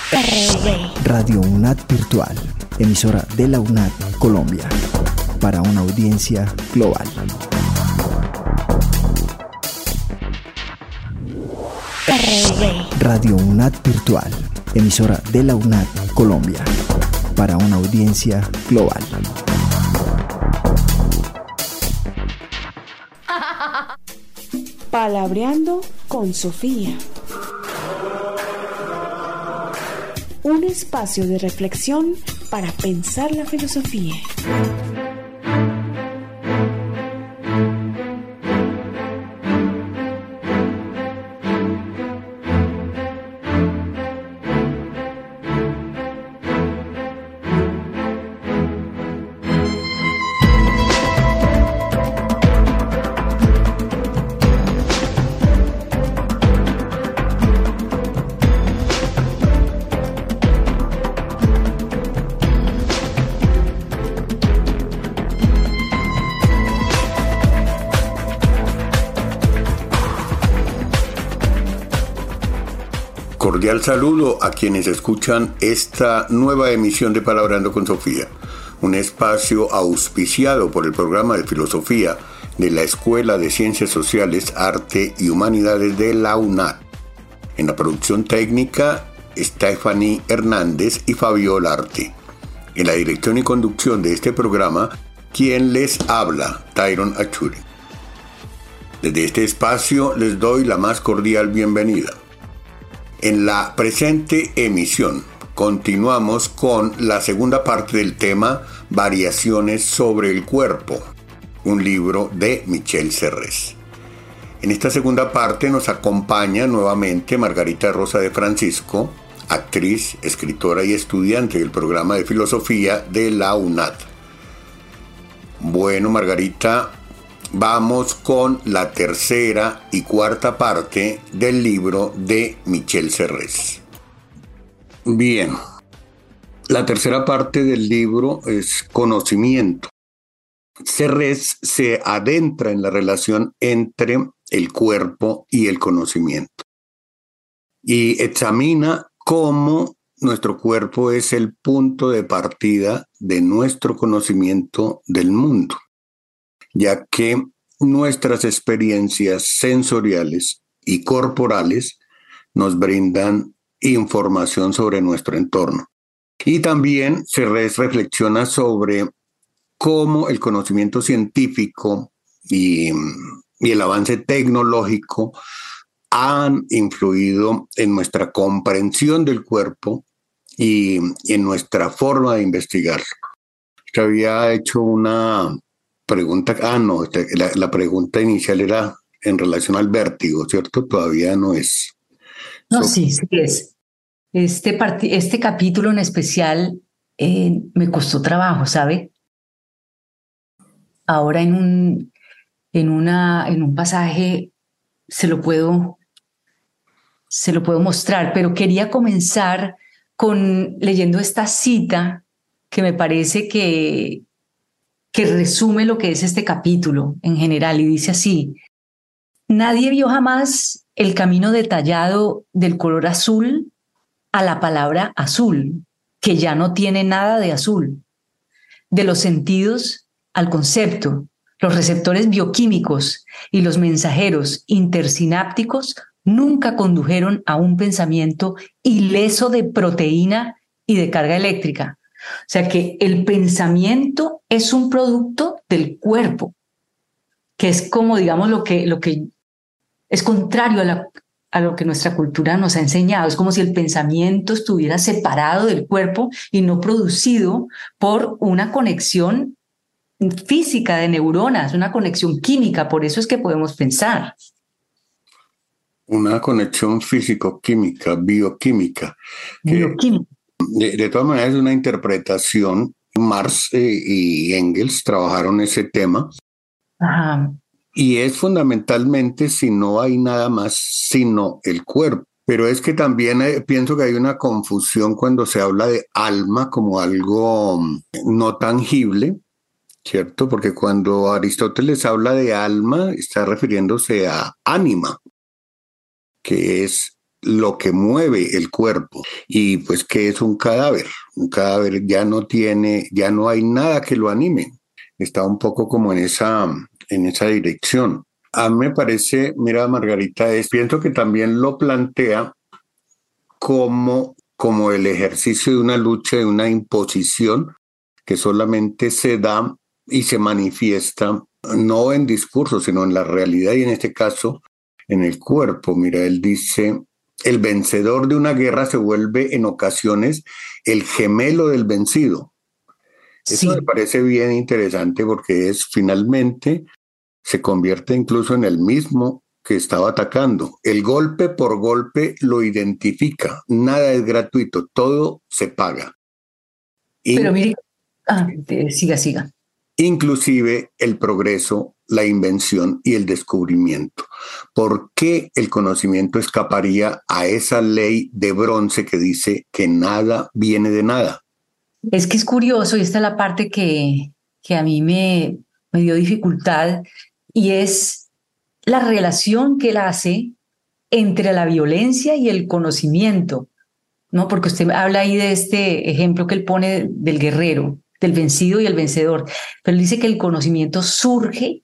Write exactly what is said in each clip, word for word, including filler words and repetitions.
Radio UNAD Virtual, emisora de la UNAD Colombia, para una audiencia global. Radio UNAD Virtual, emisora de la UNAD Colombia, para una audiencia global. Palabreando con Sofía. Un espacio de reflexión para pensar la filosofía. Cordial saludo a quienes escuchan esta nueva emisión de Palabreando con Sofía, un espacio auspiciado por el programa de filosofía de la Escuela de Ciencias Sociales, Arte y Humanidades de la UNAD. En la producción técnica, Stephanie Hernández y Fabiola Arte. En la dirección y conducción de este programa, quien les habla, Tyron Achuri. Desde este espacio les doy la más cordial bienvenida. En la presente emisión continuamos con la segunda parte del tema Variaciones sobre el cuerpo, un libro de Michel Serres. En esta segunda parte nos acompaña nuevamente Margarita Rosa de Francisco, actriz, escritora y estudiante del programa de filosofía de la UNAD. Bueno, Margarita, vamos con la tercera y cuarta parte del libro de Michel Serres. Bien, la tercera parte del libro es conocimiento. Serres se adentra en la relación entre el cuerpo y el conocimiento y examina cómo nuestro cuerpo es el punto de partida de nuestro conocimiento del mundo, ya que nuestras experiencias sensoriales y corporales nos brindan información sobre nuestro entorno. Y también Serres reflexiona sobre cómo el conocimiento científico y, y el avance tecnológico han influido en nuestra comprensión del cuerpo y en nuestra forma de investigar. Yo había hecho una pregunta, ah, no, la, la pregunta inicial era en relación al vértigo, ¿cierto? Todavía no es. No, So, sí, sí es. Este, part- este capítulo en especial eh, me costó trabajo, ¿sabe? Ahora en un, en una, en un pasaje se lo puedo, se lo puedo mostrar, pero quería comenzar con leyendo esta cita que me parece que que resume lo que es este capítulo en general y dice así: nadie vio jamás el camino detallado del color azul a la palabra azul, que ya no tiene nada de azul, de los sentidos al concepto, los receptores bioquímicos y los mensajeros intersinápticos nunca condujeron a un pensamiento ileso de proteína y de carga eléctrica. O sea que el pensamiento es un producto del cuerpo, que es como, digamos, lo que, lo que es contrario a, la, a lo que nuestra cultura nos ha enseñado. Es como si el pensamiento estuviera separado del cuerpo y no producido por una conexión física de neuronas, una conexión química. Por eso es que podemos pensar. Una conexión físico-química, bioquímica. Bioquímica. De, de todas maneras, es una interpretación. Marx eh, y Engels trabajaron ese tema. Ajá. Y es fundamentalmente si no hay nada más sino el cuerpo. Pero es que también eh, pienso que hay una confusión cuando se habla de alma como algo no tangible, ¿cierto? Porque cuando Aristóteles habla de alma, está refiriéndose a ánima, que es lo que mueve el cuerpo. Y pues, ¿qué es un cadáver? Un cadáver ya no tiene, ya no hay nada que lo anime. Está un poco como en esa, en esa dirección. A mí me parece, mira, Margarita, es, pienso que también lo plantea como, como el ejercicio de una lucha, de una imposición que solamente se da y se manifiesta no en discurso, sino en la realidad y en este caso en el cuerpo. Mira, él dice, el vencedor de una guerra se vuelve en ocasiones el gemelo del vencido. Eso Sí. me parece bien interesante porque es finalmente se convierte incluso en el mismo que estaba atacando. El golpe por golpe lo identifica. Nada es gratuito, todo se paga. Pero In- mire, ah, eh, siga, siga. inclusive el progreso, la invención y el descubrimiento. ¿Por qué el conocimiento escaparía a esa ley de bronce que dice que nada viene de nada? Es que es curioso y esta es la parte que, que a mí me, me dio dificultad y es la relación que él hace entre la violencia y el conocimiento, ¿no? Porque usted habla ahí de este ejemplo que él pone del guerrero, del vencido y el vencedor, pero él dice que el conocimiento surge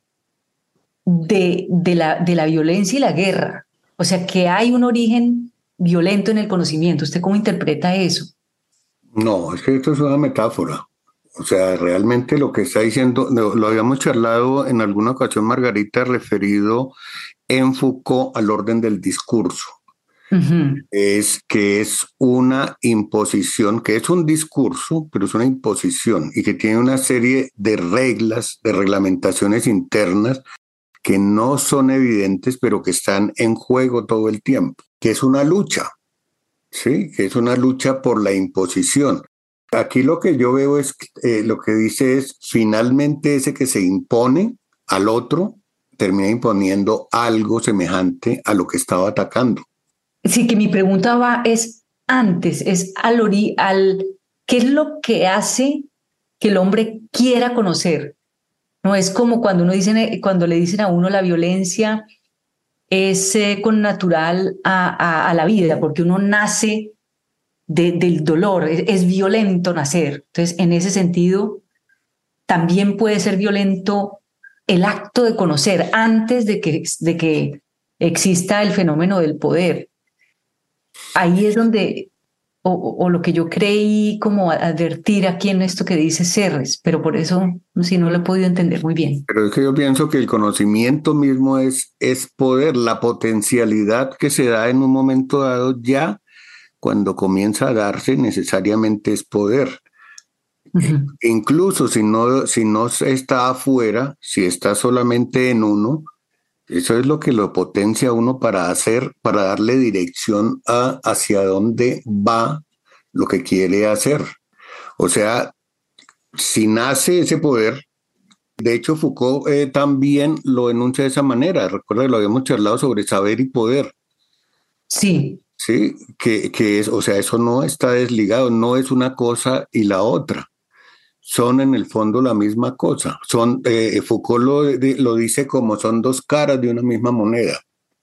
de, de, la, de la violencia y la guerra, o sea que hay un origen violento en el conocimiento. ¿Usted cómo interpreta eso? No, es que esto es una metáfora. O sea, realmente lo que está diciendo, lo, lo habíamos charlado en alguna ocasión, Margarita, referido en Foucault al orden del discurso. Uh-huh. Es que es una imposición, que es un discurso, pero es una imposición y que tiene una serie de reglas, de reglamentaciones internas que no son evidentes, pero que están en juego todo el tiempo, que es una lucha, ¿sí? Que es una lucha por la imposición. Aquí lo que yo veo es, eh, lo que dice es, finalmente ese que se impone al otro, termina imponiendo algo semejante a lo que estaba atacando. Sí, que mi pregunta va es antes, es al, ori al ¿qué es lo que hace que el hombre quiera conocer? No es como cuando uno dice, cuando le dicen a uno la violencia es eh, con natural a, a, a la vida, porque uno nace de, del dolor, es, es violento nacer. Entonces, en ese sentido, también puede ser violento el acto de conocer antes de que, de que exista el fenómeno del poder. Ahí es donde, o, o lo que yo creí como advertir aquí en esto que dice Serres, pero por eso sí no lo he podido entender muy bien. Pero es que yo pienso que el conocimiento mismo es, es poder, la potencialidad que se da en un momento dado ya cuando comienza a darse necesariamente es poder. Uh-huh. Incluso si no, si no está afuera, si está solamente en uno, eso es lo que lo potencia a uno para hacer, para darle dirección a hacia dónde va lo que quiere hacer. O sea, si nace ese poder, de hecho Foucault eh, también lo enuncia de esa manera. Recuerda que lo habíamos charlado sobre saber y poder. Sí. Sí, que, que es, o sea, eso no está desligado, no es una cosa y la otra. Son en el fondo la misma cosa. Son, eh, Foucault lo, de, lo dice como son dos caras de una misma moneda.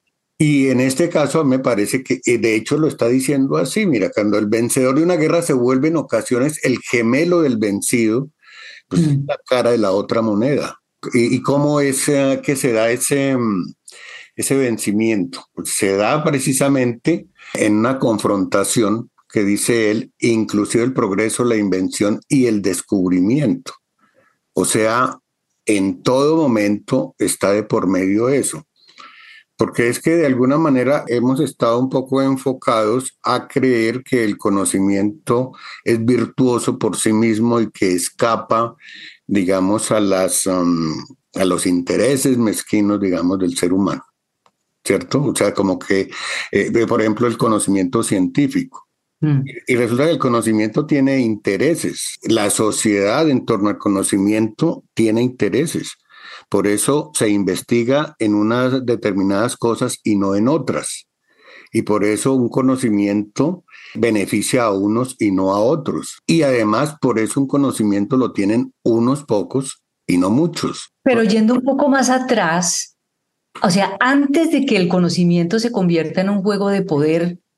Y en este caso me parece que de hecho lo está diciendo así. Mira, cuando el vencedor de una guerra se vuelve en ocasiones el gemelo del vencido, pues mm. es la cara de la otra moneda. ¿Y, y cómo es uh, que se da ese, ese vencimiento? Pues se da precisamente en una confrontación que dice él, inclusive el progreso, la invención y el descubrimiento. O sea, en todo momento está de por medio eso. Porque es que de alguna manera hemos estado un poco enfocados a creer que el conocimiento es virtuoso por sí mismo y que escapa, digamos, a, las, um, a los intereses mezquinos, digamos, del ser humano, ¿cierto? O sea, como que, eh, por ejemplo, el conocimiento científico. Mm. Y resulta que el conocimiento tiene intereses. La sociedad en torno al conocimiento tiene intereses. Por eso se investiga en unas determinadas cosas y no en otras. Y por eso un conocimiento beneficia a unos y no a otros. Y además por eso un conocimiento lo tienen unos pocos y no muchos. Pero yendo un poco más atrás, o sea, antes de que el conocimiento se convierta en un juego de poder,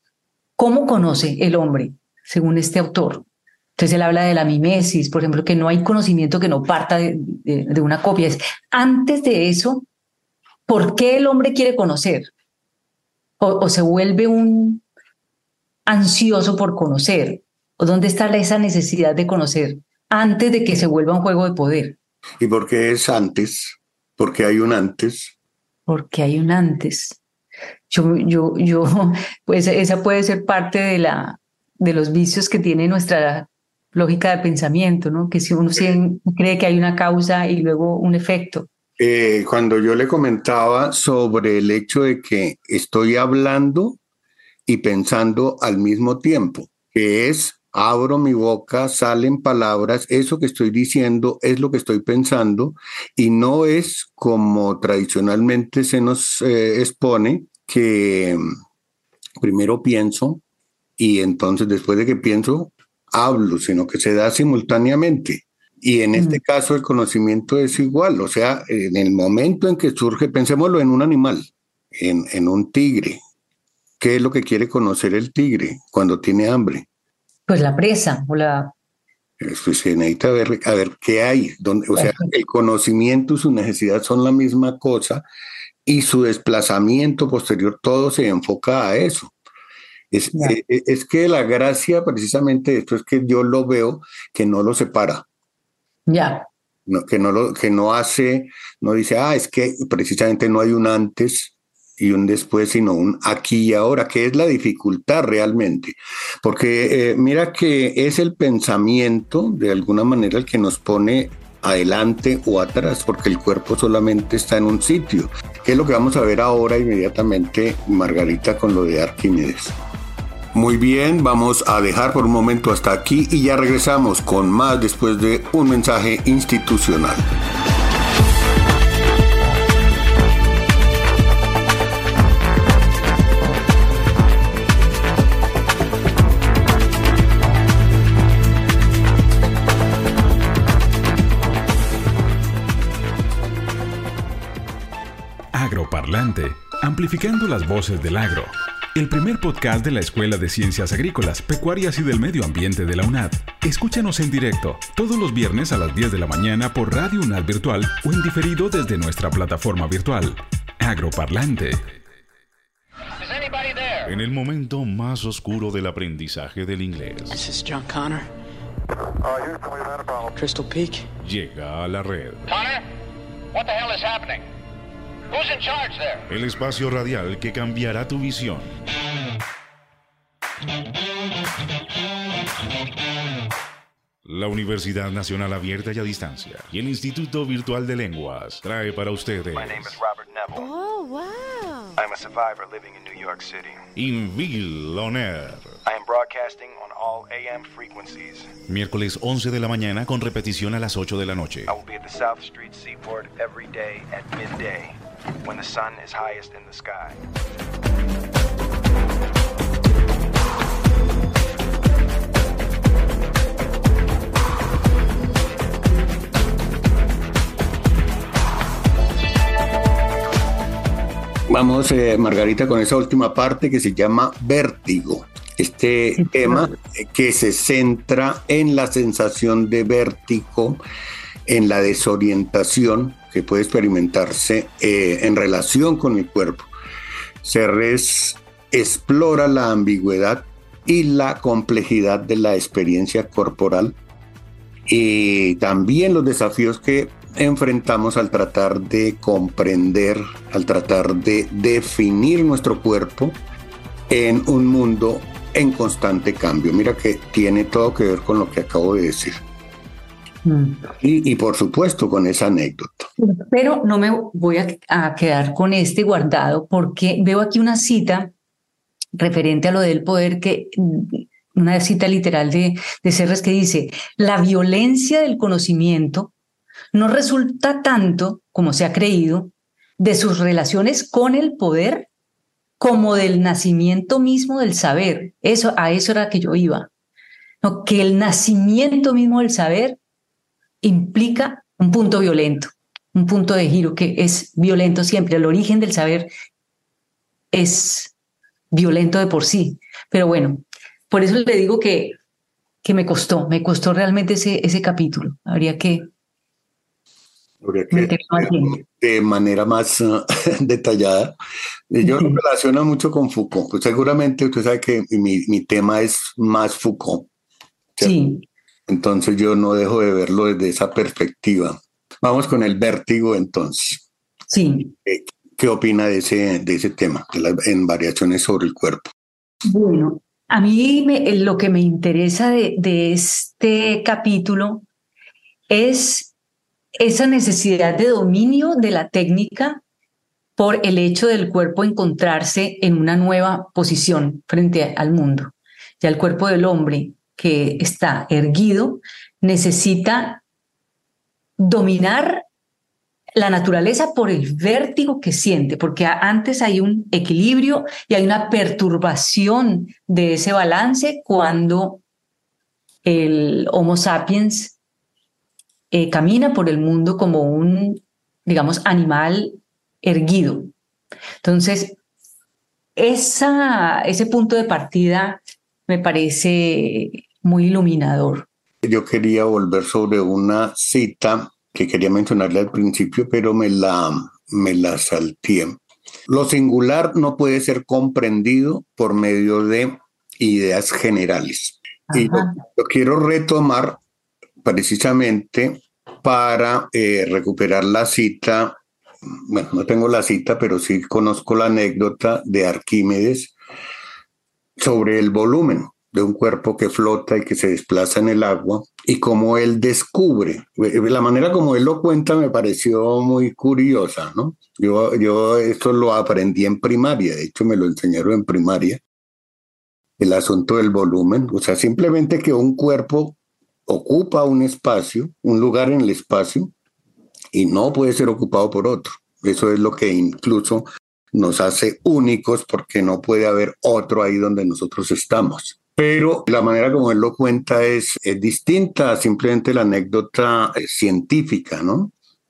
¿Cómo conoce el hombre, según este autor? Entonces él habla de la mimesis, por ejemplo, que no hay conocimiento que no parta de, de, de una copia. Es, antes de eso, ¿por qué el hombre quiere conocer? O, o se vuelve un ansioso por conocer. ¿O dónde está esa necesidad de conocer antes de que se vuelva un juego de poder? ¿Y por qué es antes? ¿Por qué hay un antes? Porque hay un antes. Yo, yo, yo, pues esa puede ser parte de, la, de los vicios que tiene nuestra lógica de pensamiento, ¿no? Que si uno cree que hay una causa y luego un efecto. Eh, cuando yo le comentaba sobre el hecho de que estoy hablando y pensando al mismo tiempo, que es, abro mi boca, salen palabras, eso que estoy diciendo es lo que estoy pensando, y no es como tradicionalmente se nos eh, expone, que primero pienso y entonces después de que pienso, hablo, sino que se da simultáneamente. Y en este mm. caso el conocimiento es igual, o sea, en el momento en que surge, pensémoslo en un animal, en, en un tigre. ¿Qué es lo que quiere conocer el tigre cuando tiene hambre? Pues la presa o la... Pues se necesita ver, a ver qué hay. Donde, o sea, el conocimiento y su necesidad son la misma cosa y su desplazamiento posterior, todo se enfoca a eso. Es, es, es que la gracia precisamente de esto es que yo lo veo que no lo separa. Ya. No, que, no lo, que no hace, no dice, ah, es que precisamente no hay un antes y un después, sino un aquí y ahora, que es la dificultad realmente. Porque eh, mira que es el pensamiento, de alguna manera, el que nos pone adelante o atrás, porque el cuerpo solamente está en un sitio. Que es lo que vamos a ver ahora inmediatamente, Margarita, con lo de Arquímedes. Muy bien, vamos a dejar por un momento hasta aquí y ya regresamos con más después de un mensaje institucional. Agroparlante, amplificando las voces del agro. El primer podcast de la Escuela de Ciencias Agrícolas, Pecuarias y del Medio Ambiente de la UNAD. Escúchanos en directo todos los viernes a las diez de la mañana por Radio UNAD Virtual o en diferido desde nuestra plataforma virtual. Agroparlante. En el momento más oscuro del aprendizaje del inglés. This is John Connor. Crystal Peak. Llega a la red. Connor, what the hell is happening? Who's in charge there? El espacio radial que cambiará tu visión. La Universidad Nacional Abierta y a Distancia y el Instituto Virtual de Lenguas trae para ustedes. My name is Robert Neville. Oh, wow. I'm a survivor living in New York City. Inville On Air. I am broadcasting on all A M frequencies. Miércoles once de la mañana con repetición a las ocho de la noche. I will be at the South Street Seaport every day at midday, when the sun is highest in the sky. Vamos, eh, Margarita, con esa última parte que se llama vértigo. Este sí, tema claro. que se centra en la sensación de vértigo, en la desorientación que puede experimentarse eh, en relación con el cuerpo. Serres explora la ambigüedad y la complejidad de la experiencia corporal y también los desafíos que enfrentamos al tratar de comprender, al tratar de definir nuestro cuerpo en un mundo en constante cambio. Mira que tiene todo que ver con lo que acabo de decir. Mm. Y, y por supuesto con esa anécdota. Pero no me voy a, a quedar con este guardado porque veo aquí una cita referente a lo del poder, que una cita literal de, de Serres que dice: la violencia del conocimiento no resulta tanto, como se ha creído, de sus relaciones con el poder como del nacimiento mismo del saber. Eso, a eso era que yo iba. No, que el nacimiento mismo del saber implica un punto violento, un punto de giro que es violento siempre. El origen del saber es violento de por sí. Pero bueno, por eso le digo que, que me costó, me costó realmente ese, ese capítulo. Habría que... Habría que de, de manera más uh, detallada. Yo Sí. lo relaciono mucho con Foucault. Pues seguramente usted sabe que mi, mi tema es más Foucault, ¿cierto? Sí. Entonces yo no dejo de verlo desde esa perspectiva. Vamos con el vértigo entonces. Sí. ¿Qué, qué opina de ese, de ese tema, de las, en variaciones sobre el cuerpo? Bueno, a mí me, lo que me interesa de, de este capítulo es esa necesidad de dominio de la técnica por el hecho del cuerpo encontrarse en una nueva posición frente al mundo. Ya el cuerpo del hombre que está erguido necesita dominar la naturaleza por el vértigo que siente, porque antes hay un equilibrio y hay una perturbación de ese balance cuando el Homo sapiens eh, camina por el mundo como un, digamos, animal erguido. Entonces, esa, ese punto de partida me parece muy iluminador. Yo quería volver sobre una cita que quería mencionarle al principio, pero me la, me la salté. Lo singular no puede ser comprendido por medio de ideas generales. Ajá. Y lo, lo quiero retomar precisamente para eh, recuperar la cita. Bueno, no tengo la cita, pero sí conozco la anécdota de Arquímedes sobre el volumen de un cuerpo que flota y que se desplaza en el agua, y cómo él descubre. La manera como él lo cuenta me pareció muy curiosa, ¿no? Yo, yo esto lo aprendí en primaria, de hecho me lo enseñaron en primaria, el asunto del volumen, o sea, simplemente que un cuerpo ocupa un espacio, un lugar en el espacio, y no puede ser ocupado por otro. Eso es lo que incluso nos hace únicos, porque no puede haber otro ahí donde nosotros estamos. Pero la manera como él lo cuenta es, es distinta a simplemente la anécdota científica, ¿no?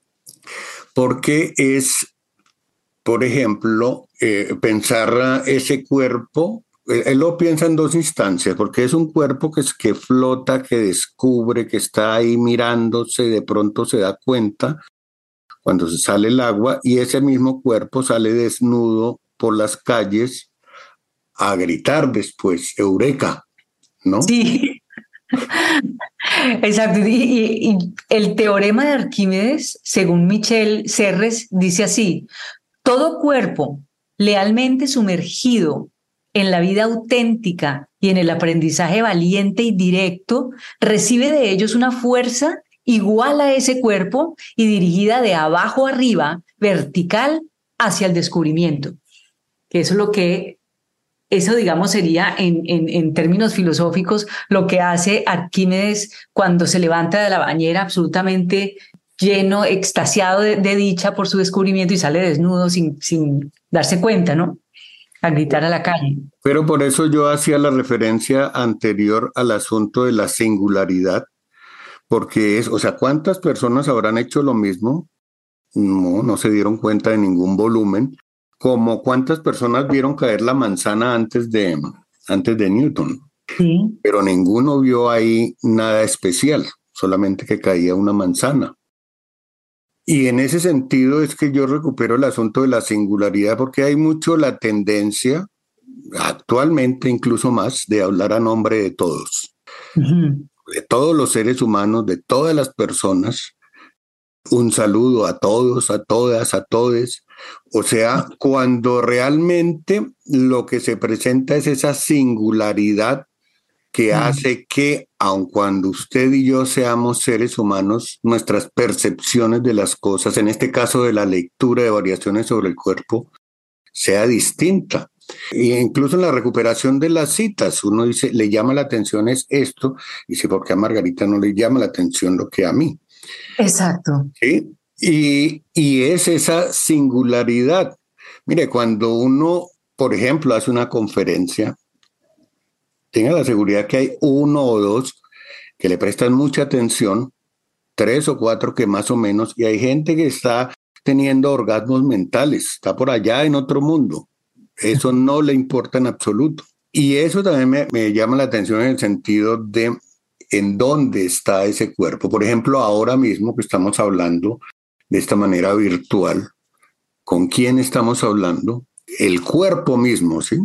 Porque es, por ejemplo, eh, pensar ese cuerpo, él, él lo piensa en dos instancias, porque es un cuerpo que, es, que flota, que descubre, que está ahí mirándose, de pronto se da cuenta cuando se sale el agua, y ese mismo cuerpo sale desnudo por las calles a gritar después, eureka, ¿no? Sí, exacto. Y, y, y el teorema de Arquímedes, según Michel Serres, dice así: todo cuerpo lealmente sumergido en la vida auténtica y en el aprendizaje valiente y directo recibe de ellos una fuerza igual a ese cuerpo y dirigida de abajo arriba, vertical, hacia el descubrimiento. Que eso es lo que, eso digamos sería en, en, en términos filosóficos lo que hace Arquímedes cuando se levanta de la bañera absolutamente lleno, extasiado de, de dicha por su descubrimiento y sale desnudo sin, sin darse cuenta, ¿no? A gritar a la calle. Pero por eso yo hacía la referencia anterior al asunto de la singularidad, porque es, o sea, ¿cuántas personas habrán hecho lo mismo? No, no se dieron cuenta de ningún volumen. Como cuántas personas vieron caer la manzana antes de, antes de Newton. Sí. Pero ninguno vio ahí nada especial, solamente que caía una manzana. Y en ese sentido es que yo recupero el asunto de la singularidad, porque hay mucho la tendencia, actualmente incluso más, de hablar a nombre de todos. Uh-huh. De todos los seres humanos, de todas las personas. Un saludo a todos, a todas, a todes. O sea, cuando realmente lo que se presenta es esa singularidad que hace que, aun cuando usted y yo seamos seres humanos, nuestras percepciones de las cosas, en este caso de la lectura de variaciones sobre el cuerpo, sea distinta. E incluso en la recuperación de las citas, uno dice, le llama la atención es esto, y dice, ¿por qué a Margarita no le llama la atención lo que a mí? Exacto. ¿Sí? Y, y es esa singularidad. Mire, cuando uno, por ejemplo, hace una conferencia, tenga la seguridad que hay uno o dos que le prestan mucha atención, tres o cuatro que más o menos, y hay gente que está teniendo orgasmos mentales, está por allá en otro mundo. Eso no le importa en absoluto. Y eso también me, me llama la atención en el sentido de en dónde está ese cuerpo. Por ejemplo, ahora mismo que estamos hablando de esta manera virtual, ¿con quién estamos hablando? El cuerpo mismo, ¿sí?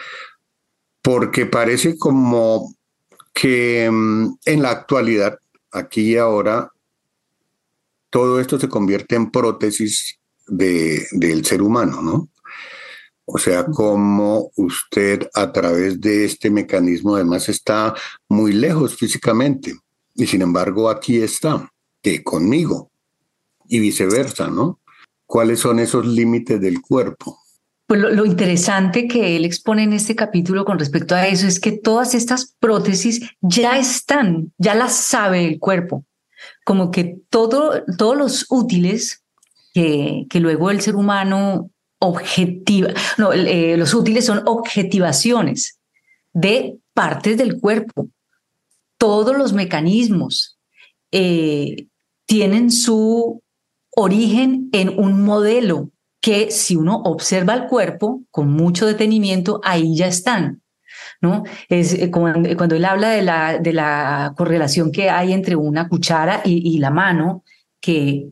Porque parece como que um, en la actualidad, aquí y ahora, todo esto se convierte en prótesis de, del ser humano, ¿no? O sea, como usted a través de este mecanismo además está muy lejos físicamente y sin embargo aquí está, que conmigo y viceversa, ¿no? ¿Cuáles son esos límites del cuerpo? Pues lo, lo interesante que él expone en este capítulo con respecto a eso es que todas estas prótesis ya están, ya las sabe el cuerpo. Como que todo, todos los útiles que, que luego el ser humano objetiva, no, eh, los útiles son objetivaciones de partes del cuerpo. Todos los mecanismos eh, tienen su origen en un modelo que si uno observa el cuerpo con mucho detenimiento, ahí ya están, ¿no? Es eh, cuando, cuando él habla de la, de la correlación que hay entre una cuchara y, y la mano, que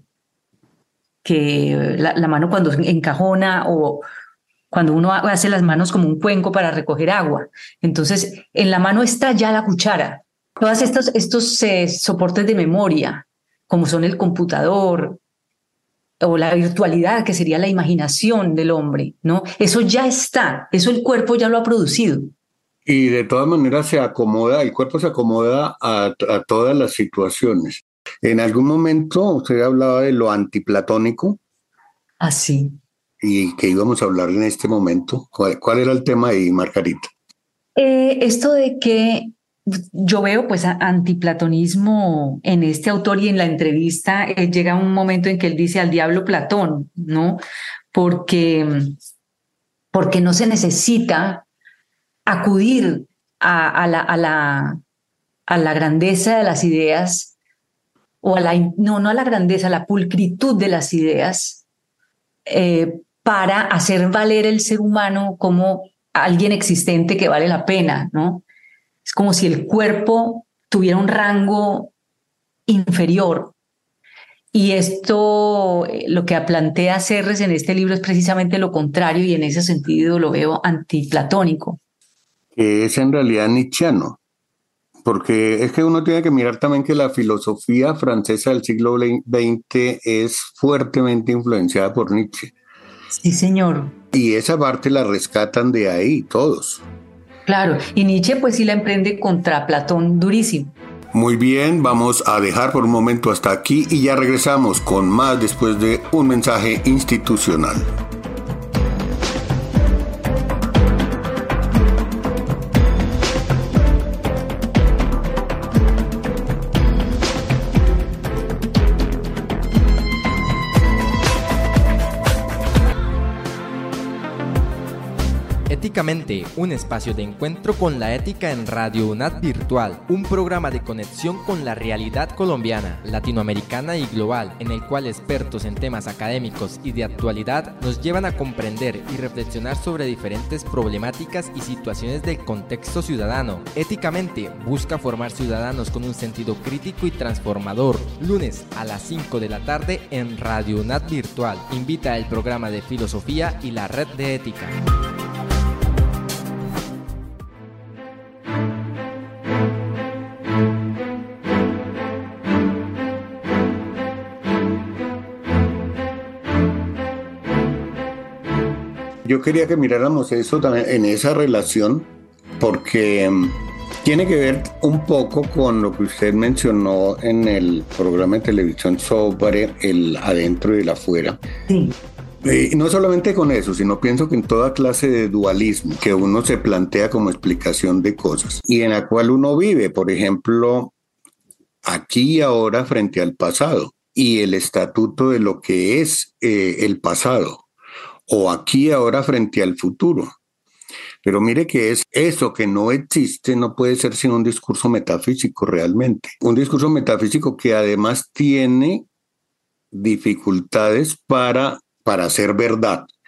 que la, la mano cuando encajona o cuando uno hace las manos como un cuenco para recoger agua. Entonces, en la mano está ya la cuchara. Todos estos, estos eh, soportes de memoria, como son el computador o la virtualidad, que sería la imaginación del hombre, ¿no? Eso ya está, eso el cuerpo ya lo ha producido. Y de todas maneras se acomoda, el cuerpo se acomoda a, a todas las situaciones. En algún momento usted hablaba de lo antiplatónico. Así. ¿Y que íbamos a hablar en este momento? ¿Cuál, cuál era el tema ahí, Margarita? Eh, esto de que yo veo pues antiplatonismo en este autor y en la entrevista eh, llega un momento en que él dice al diablo Platón, ¿no? Porque, porque no se necesita acudir a, a, la, a, la, a la grandeza de las ideas o a la, no, no a la grandeza, a la pulcritud de las ideas, eh, para hacer valer el ser humano como alguien existente que vale la pena, ¿no? Es como si el cuerpo tuviera un rango inferior. Y esto, lo que plantea Serres en este libro es precisamente lo contrario y en ese sentido lo veo antiplatónico. Que es en realidad nietzscheano. Porque es que uno tiene que mirar también que la filosofía francesa del siglo veinte es fuertemente influenciada por Nietzsche. Sí, señor. Y esa parte la rescatan de ahí todos. Claro, y Nietzsche pues sí la emprende contra Platón durísimo. Muy bien, vamos a dejar por un momento hasta aquí y ya regresamos con más después de un mensaje institucional. Éticamente, un espacio de encuentro con la ética en Radio UNAD Virtual, un programa de conexión con la realidad colombiana, latinoamericana y global, en el cual expertos en temas académicos y de actualidad nos llevan a comprender y reflexionar sobre diferentes problemáticas y situaciones del contexto ciudadano. Éticamente, busca formar ciudadanos con un sentido crítico y transformador. Lunes a las cinco de la tarde en Radio UNAD Virtual. Invita el programa de filosofía y la red de ética. Yo quería que miráramos eso también en esa relación, porque tiene que ver un poco con lo que usted mencionó en el programa de televisión sobre el adentro y el afuera. Sí. Y no solamente con eso, sino pienso que en toda clase de dualismo que uno se plantea como explicación de cosas y en la cual uno vive, por ejemplo, aquí y ahora frente al pasado y el estatuto de lo que es eh, el pasado, o aquí y ahora frente al futuro. Pero mire que es eso que no existe, no puede ser sino un discurso metafísico realmente. Un discurso metafísico que además tiene dificultades para, para ser verdad.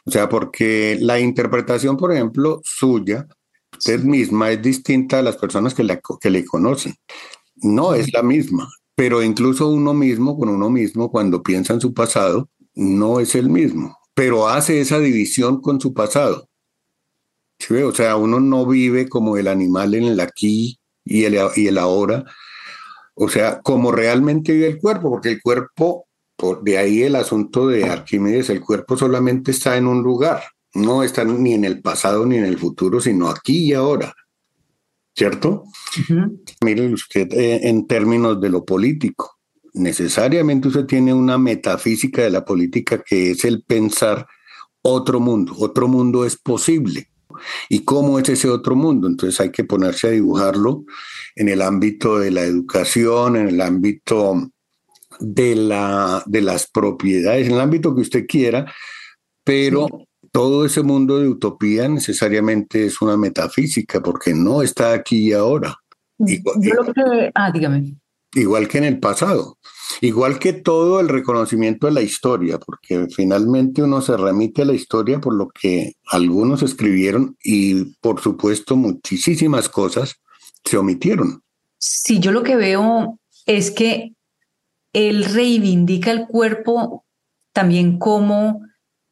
O sea, porque la interpretación, por ejemplo, suya, usted misma, es distinta a las personas que, la, que le conocen. No es la misma, pero incluso uno mismo, con uno mismo, cuando piensa en su pasado, no es el mismo, pero hace esa división con su pasado. ¿Sí ve? O sea, uno no vive como el animal en el aquí y el, y el ahora, o sea, como realmente vive el cuerpo, porque el cuerpo, por, de ahí el asunto de Arquímedes, el cuerpo solamente está en un lugar, no está ni en el pasado ni en el futuro, sino aquí y ahora, ¿cierto? Uh-huh. Mire usted, eh, en términos de lo político, necesariamente usted tiene una metafísica de la política que es el pensar otro mundo, otro mundo es posible. ¿Y cómo es ese otro mundo? Entonces hay que ponerse a dibujarlo en el ámbito de la educación, en el ámbito de, la, de las propiedades, en el ámbito que usted quiera, pero sí. Todo ese mundo de utopía necesariamente es una metafísica porque no está aquí y ahora. Igual, Yo lo que... Ah, dígame. Igual que en el pasado, igual que todo el reconocimiento de la historia, porque finalmente uno se remite a la historia por lo que algunos escribieron y por supuesto muchísimas cosas se omitieron. Sí, yo lo que veo es que él reivindica el cuerpo también como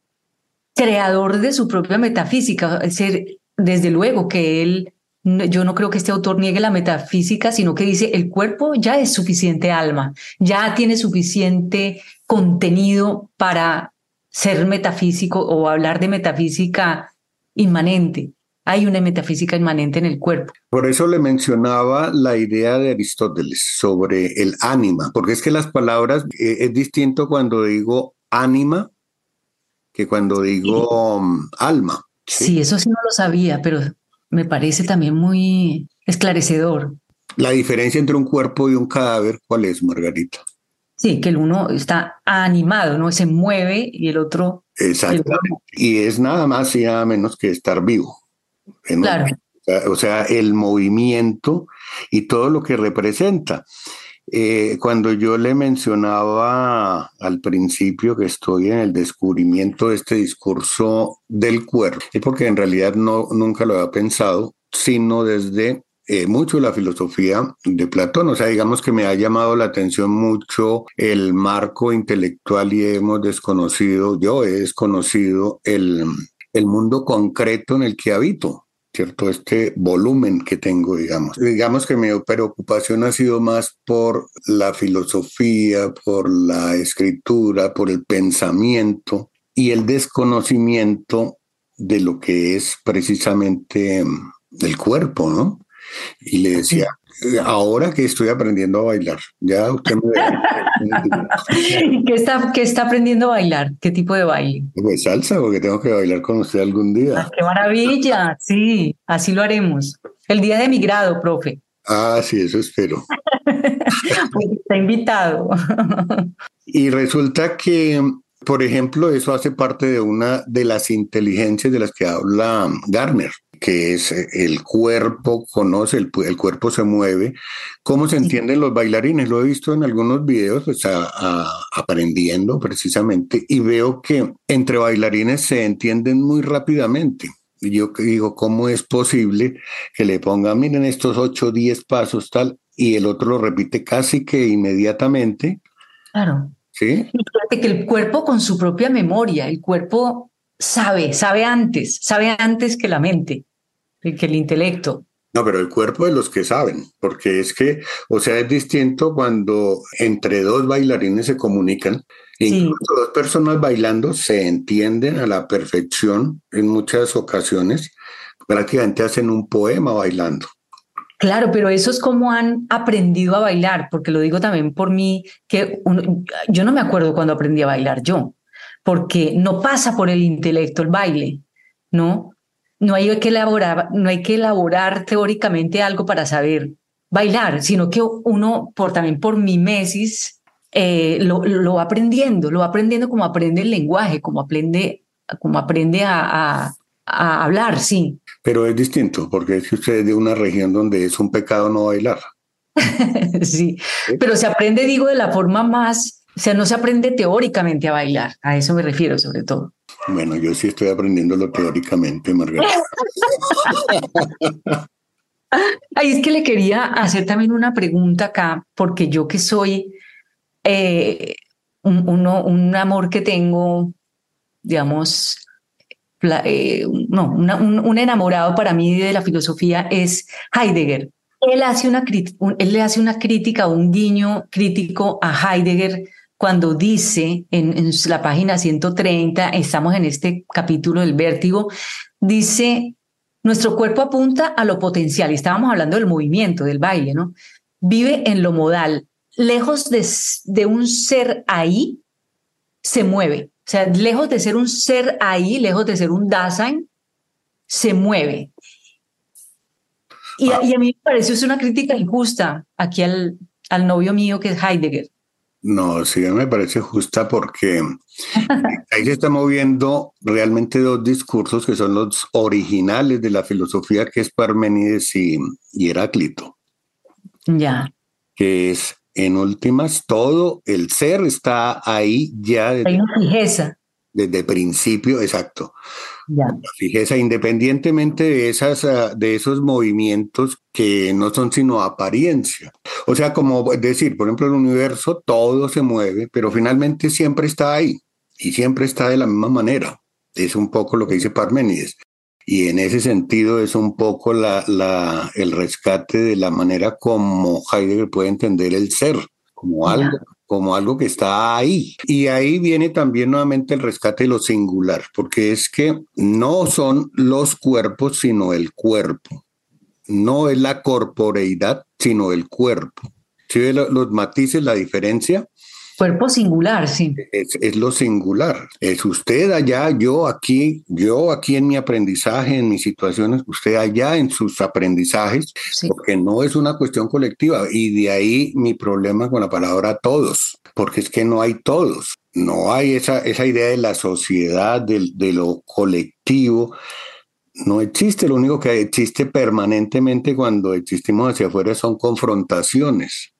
creador de su propia metafísica, es decir, desde luego que él... Yo no creo que este autor niegue la metafísica, sino que dice el cuerpo ya es suficiente alma, ya tiene suficiente contenido para ser metafísico o hablar de metafísica inmanente. Hay una metafísica inmanente en el cuerpo. Por eso le mencionaba la idea de Aristóteles sobre el ánima, porque es que las palabras, eh, es distinto cuando digo ánima que cuando digo um, alma. ¿Sí? Sí, eso sí no lo sabía, pero... me parece también muy esclarecedor. La diferencia entre un cuerpo y un cadáver, ¿cuál es, Margarita? Sí, que el uno está animado, ¿no? Se mueve y el otro... Exactamente. El otro... Y es nada más y nada menos que estar vivo. Claro. O sea, el movimiento y todo lo que representa. Eh, cuando yo le mencionaba al principio que estoy en el descubrimiento de este discurso del cuerpo, es porque en realidad no, nunca lo había pensado, sino desde eh, mucho la filosofía de Platón. O sea, digamos que me ha llamado la atención mucho el marco intelectual y hemos desconocido, yo he desconocido el, el mundo concreto en el que habito. ¿Cierto? Este volumen que tengo, digamos. Digamos que mi preocupación ha sido más por la filosofía, por la escritura, por el pensamiento y el desconocimiento de lo que es precisamente el cuerpo, ¿no? Y le decía, ahora que estoy aprendiendo a bailar, ya usted me ve. ¿Qué está, ¿Qué está aprendiendo a bailar? ¿Qué tipo de baile? Pues salsa, porque tengo que bailar con usted algún día. Ah, ¡qué maravilla! Sí, así lo haremos. El día de mi grado, profe. Ah, sí, eso espero. Pues está invitado. Y resulta que, por ejemplo, eso hace parte de una de las inteligencias de las que habla Gardner, que es el cuerpo conoce, el, el cuerpo se mueve. ¿Cómo se entienden los bailarines? Lo he visto en algunos videos, pues, a, a, aprendiendo precisamente, y veo que entre bailarines se entienden muy rápidamente. Y yo digo, ¿cómo es posible que le pongan, miren, estos ocho o diez pasos, tal, y el otro lo repite casi que inmediatamente? Claro. ¿Sí? Y que el cuerpo con su propia memoria, el cuerpo sabe, sabe antes, sabe antes que la mente, que el intelecto. No, pero el cuerpo de los que saben, porque es que, o sea, es distinto cuando entre dos bailarines se comunican, incluso sí. Dos personas bailando se entienden a la perfección en muchas ocasiones, prácticamente hacen un poema bailando. Claro, pero eso es como han aprendido a bailar, porque lo digo también por mí, que uno, yo no me acuerdo cuando aprendí a bailar yo, porque no pasa por el intelecto el baile, ¿no? No hay que elaborar, no hay que elaborar teóricamente algo para saber bailar, sino que uno, por, también por mimesis, eh, lo, lo va aprendiendo, lo va aprendiendo como aprende el lenguaje, como aprende, como aprende a, a, a hablar, sí. Pero es distinto, porque es que usted es de una región donde es un pecado no bailar. Sí, ¿sí? Pero se aprende, digo, de la forma más, o sea, no se aprende teóricamente a bailar, a eso me refiero sobre todo. Bueno, yo sí estoy aprendiéndolo teóricamente, Margarita. Ay, es que le quería hacer también una pregunta acá, porque yo que soy eh, un, uno, un amor que tengo, digamos, pla- eh, no, una- un, un enamorado para mí de la filosofía es Heidegger. Él hace una, crit- un- él le hace una crítica, un guiño crítico a Heidegger cuando dice en, en la página ciento treinta, estamos en este capítulo del vértigo, dice, nuestro cuerpo apunta a lo potencial, y estábamos hablando del movimiento, del baile, ¿no? Vive en lo modal, lejos de, de un ser ahí, se mueve. O sea, lejos de ser un ser ahí, lejos de ser un Dasein, se mueve. Y, a- y a mí me pareció es una crítica injusta aquí al, al novio mío que es Heidegger. No, sí, me parece justa porque ahí se están moviendo realmente dos discursos que son los originales de la filosofía, que es Parménides y, y Heráclito, Ya, que es, en últimas, todo el ser está ahí ya hay desde, una fijeza. desde principio, exacto. Ya. La fijeza, independientemente de, esas, ah, de esos movimientos que no son sino apariencia. O sea, como decir, por ejemplo, el universo, todo se mueve, pero finalmente siempre está ahí y siempre está de la misma manera. Es un poco lo que dice Parménides. Y en ese sentido es un poco la, la, el rescate de la manera como Heidegger puede entender el ser, como algo, como algo que está ahí. Y ahí viene también nuevamente el rescate de lo singular, porque es que no son los cuerpos, sino el cuerpo. No es la corporeidad, sino el cuerpo. ¿Sí ve lo- los matices, la diferencia? Cuerpo singular, sí. Es, es lo singular. Es usted allá, yo aquí, yo aquí en mi aprendizaje, en mis situaciones, usted allá en sus aprendizajes, Sí. porque no es una cuestión colectiva. Y de ahí mi problema con la palabra todos, porque es que no hay todos. No hay esa, esa idea de la sociedad, del- de lo colectivo. No existe. Lo único que existe permanentemente cuando existimos hacia afuera son confrontaciones.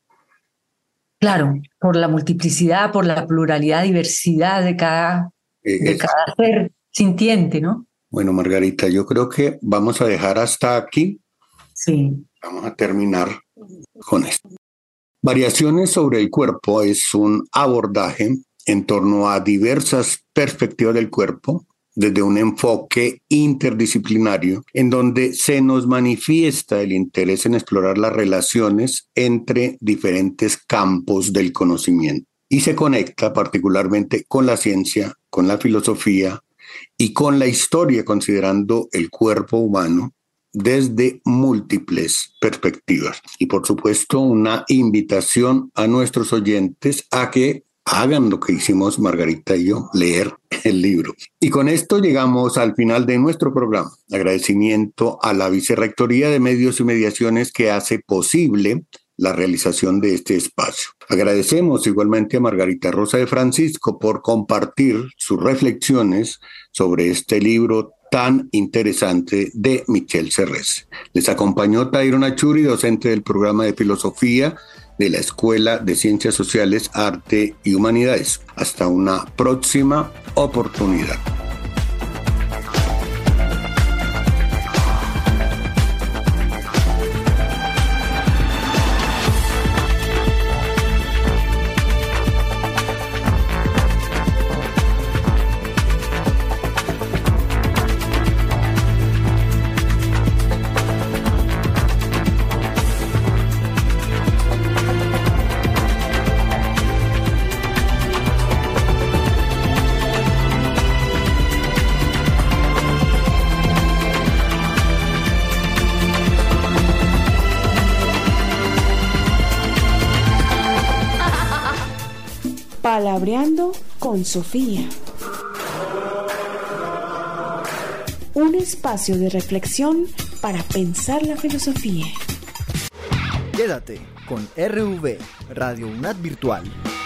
Claro, por la multiplicidad, por la pluralidad, diversidad de cada, Eh, de es- cada ser sintiente, ¿no? Bueno, Margarita, yo creo que vamos a dejar hasta aquí. Sí. Vamos a terminar con esto. Variaciones sobre el cuerpo es un abordaje en torno a diversas perspectivas del cuerpo, desde un enfoque interdisciplinario, en donde se nos manifiesta el interés en explorar las relaciones entre diferentes campos del conocimiento. Y se conecta particularmente con la ciencia, con la filosofía y con la historia, considerando el cuerpo humano desde múltiples perspectivas. Y por supuesto, una invitación a nuestros oyentes a que hagan lo que hicimos Margarita y yo, leer el libro. Y con esto llegamos al final de nuestro programa. Agradecimiento a la Vicerrectoría de Medios y Mediaciones que hace posible la realización de este espacio. Agradecemos igualmente a Margarita Rosa de Francisco por compartir sus reflexiones sobre este libro tan interesante de Michel Serres. Les acompañó Tairo Nachuri, docente del programa de filosofía de la Escuela de Ciencias Sociales, Arte y Humanidades. Hasta una próxima oportunidad. Palabreando con Sofía. Un espacio de reflexión para pensar la filosofía. Quédate con R V, Radio UNAD Virtual.